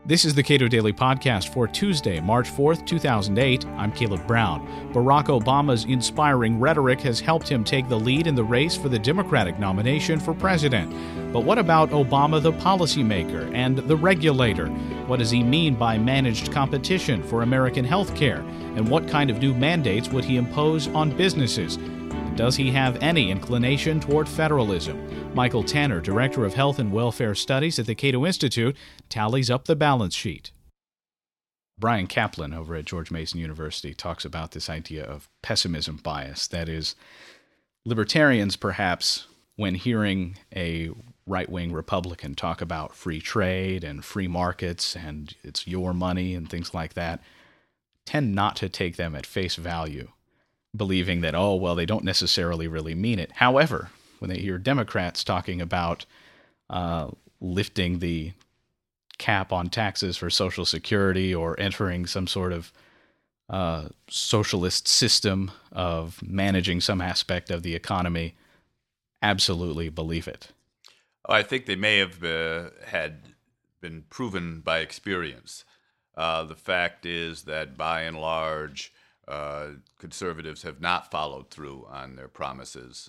This is the Cato Daily Podcast for Tuesday, March 4th, 2008. I'm Caleb Brown. Barack Obama's inspiring rhetoric has helped him take the lead in the race for the Democratic nomination for president. But what about Obama the policymaker and the regulator? What does he mean by managed competition for American health care? And what kind of new mandates would he impose on businesses? Does he have any inclination toward federalism? Michael Tanner, Director of Health and Welfare Studies at the Cato Institute, tallies up the balance sheet. Brian Kaplan over at George Mason University talks about this idea of pessimism bias. That is, libertarians perhaps, when hearing a right-wing Republican talk about free trade and free markets and it's your money and things like that, tend not to take them at face value, believing that, oh, well, they don't necessarily really mean it. However, when they hear Democrats talking about lifting the cap on taxes for Social Security or entering some sort of socialist system of managing some aspect of the economy, absolutely believe it. I think they may have had been proven by experience. The fact is that by and large, conservatives have not followed through on their promises,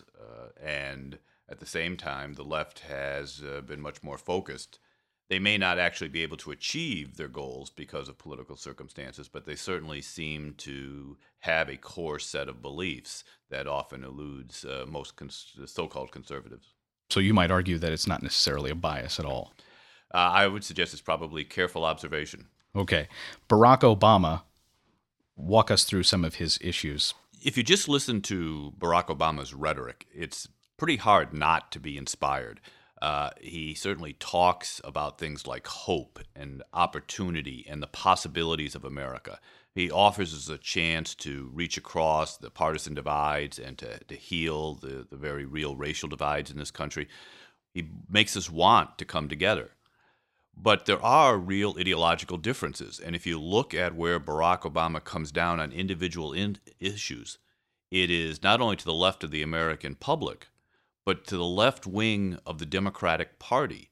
and at the same time, the left has been much more focused. They may not actually be able to achieve their goals because of political circumstances, but they certainly seem to have a core set of beliefs that often eludes most so-called conservatives. So you might argue that it's not necessarily a bias at all. I would suggest it's probably careful observation. Okay. Barack Obama, walk us through some of his issues. If you just listen to Barack Obama's rhetoric, it's pretty hard not to be inspired. He certainly talks about things like hope and opportunity and the possibilities of America. He offers us a chance to reach across the partisan divides and to heal the very real racial divides in this country. He makes us want to come together. But there are real ideological differences. And if you look at where Barack Obama comes down on individual issues, it is not only to the left of the American public, but to the left wing of the Democratic Party.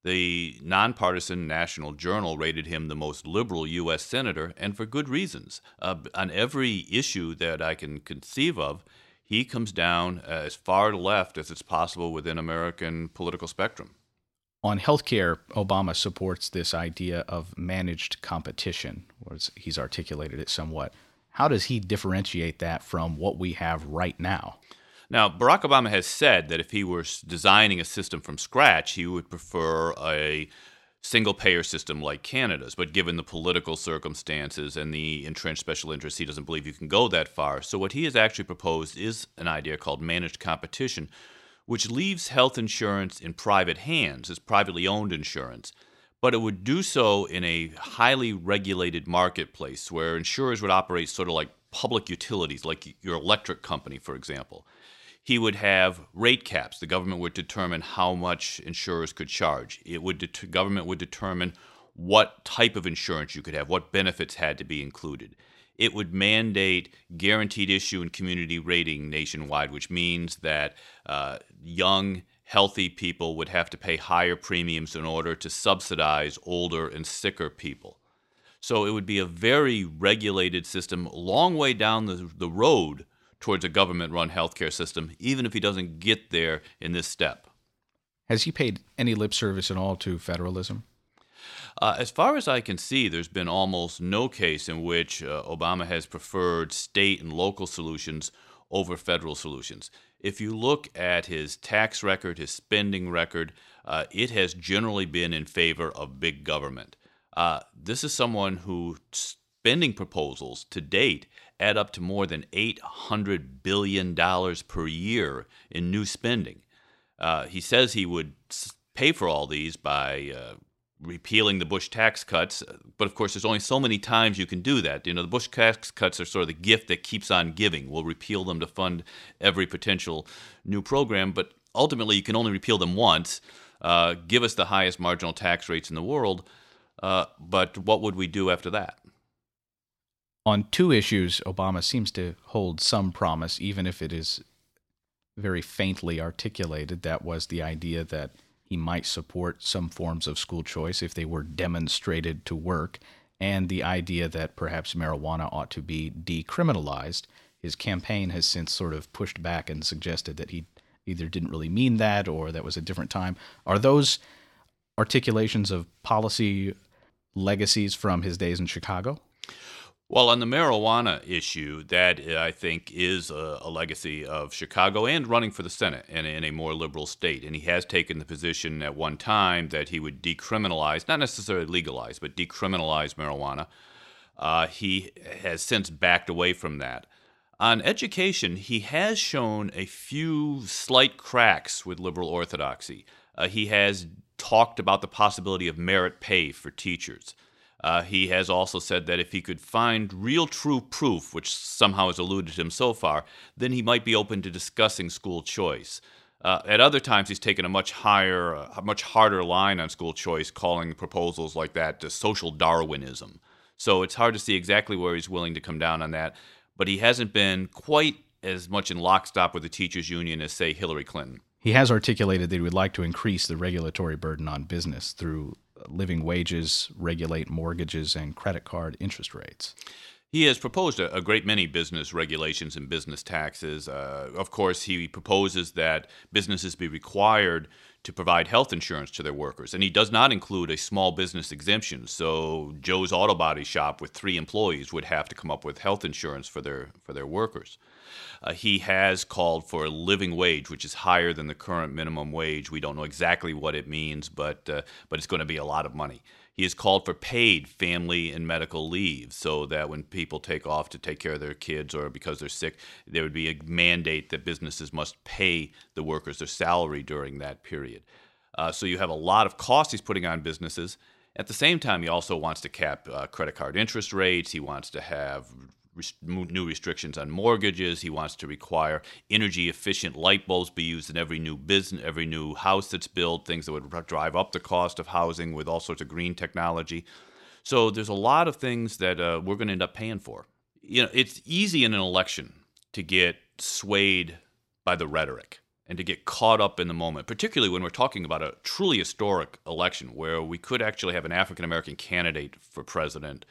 The nonpartisan National Journal rated him the most liberal U.S. senator, and for good reasons. On every issue that I can conceive of, he comes down as far left as it's possible within American political spectrum. On healthcare, Obama supports this idea of managed competition, or he's articulated it somewhat. How does he differentiate that from what we have right now? Now, Barack Obama has said that if he were designing a system from scratch, he would prefer a single-payer system like Canada's. But given the political circumstances and the entrenched special interests, he doesn't believe you can go that far. So what he has actually proposed is an idea called managed competition, which leaves health insurance in private hands as privately owned insurance. But it would do so in a highly regulated marketplace where insurers would operate sort of like public utilities, like your electric company, for example. He would have rate caps. The government would determine how much insurers could charge. Government would determine what type of insurance you could have, what benefits had to be included. It would mandate guaranteed issue and community rating nationwide, which means that young, healthy people would have to pay higher premiums in order to subsidize older and sicker people. So it would be a very regulated system, a long way down the road towards a government-run healthcare system, even if he doesn't get there in this step. Has he paid any lip service at all to federalism? As far as I can see, there's been almost no case in which Obama has preferred state and local solutions over federal solutions. If you look at his tax record, his spending record, it has generally been in favor of big government. This is someone whose spending proposals to date add up to more than $800 billion per year in new spending. He says he would pay for all these by repealing the Bush tax cuts, but of course there's only so many times you can do that. The Bush tax cuts are sort of the gift that keeps on giving. We'll repeal them to fund every potential new program, but ultimately you can only repeal them once, give us the highest marginal tax rates in the world, but what would we do after that? On two issues, Obama seems to hold some promise, even if it is very faintly articulated. That was the idea that he might support some forms of school choice if they were demonstrated to work, and the idea that perhaps marijuana ought to be decriminalized. His campaign has since sort of pushed back and suggested that he either didn't really mean that or that was a different time. Are those articulations of policy legacies from his days in Chicago? Well, on the marijuana issue, that I think is a legacy of Chicago and running for the Senate in a more liberal state. And he has taken the position at one time that he would decriminalize, not necessarily legalize, but decriminalize marijuana. He has since backed away from that. On education, he has shown a few slight cracks with liberal orthodoxy. He has talked about the possibility of merit pay for teachers. He has also said that if he could find real true proof, which somehow has eluded him so far, then he might be open to discussing school choice. At other times, he's taken a much harder line on school choice, calling proposals like that to social Darwinism. So it's hard to see exactly where he's willing to come down on that. But he hasn't been quite as much in lockstep with the teachers' union as, say, Hillary Clinton. He has articulated that he would like to increase the regulatory burden on business through living wages, regulate mortgages, and credit card interest rates. He has proposed a great many business regulations and business taxes. Of course, he proposes that businesses be required to provide health insurance to their workers, and he does not include a small business exemption. So Joe's Auto Body Shop with 3 employees would have to come up with health insurance for their workers. He has called for a living wage, which is higher than the current minimum wage. We don't know exactly what it means, but it's going to be a lot of money. He has called for paid family and medical leave so that when people take off to take care of their kids or because they're sick, there would be a mandate that businesses must pay the workers their salary during that period. So you have a lot of costs he's putting on businesses. At the same time, he also wants to cap credit card interest rates. He wants to have new restrictions on mortgages. He wants to require energy-efficient light bulbs be used in every new business, every new house that's built, things that would drive up the cost of housing with all sorts of green technology. So there's a lot of things that we're going to end up paying for. You know, it's easy in an election to get swayed by the rhetoric and to get caught up in the moment, particularly when we're talking about a truly historic election where we could actually have an African-American candidate for president.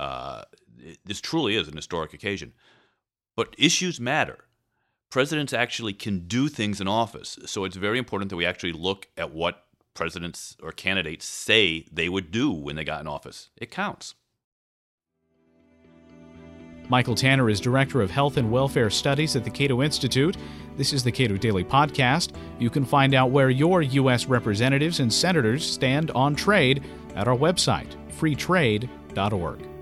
This truly is an historic occasion. But issues matter. Presidents actually can do things in office. So it's very important that we actually look at what presidents or candidates say they would do when they got in office. It counts. Michael Tanner is Director of Health and Welfare Studies at the Cato Institute. This is the Cato Daily Podcast. You can find out where your U.S. representatives and senators stand on trade at our website, freetrade.org.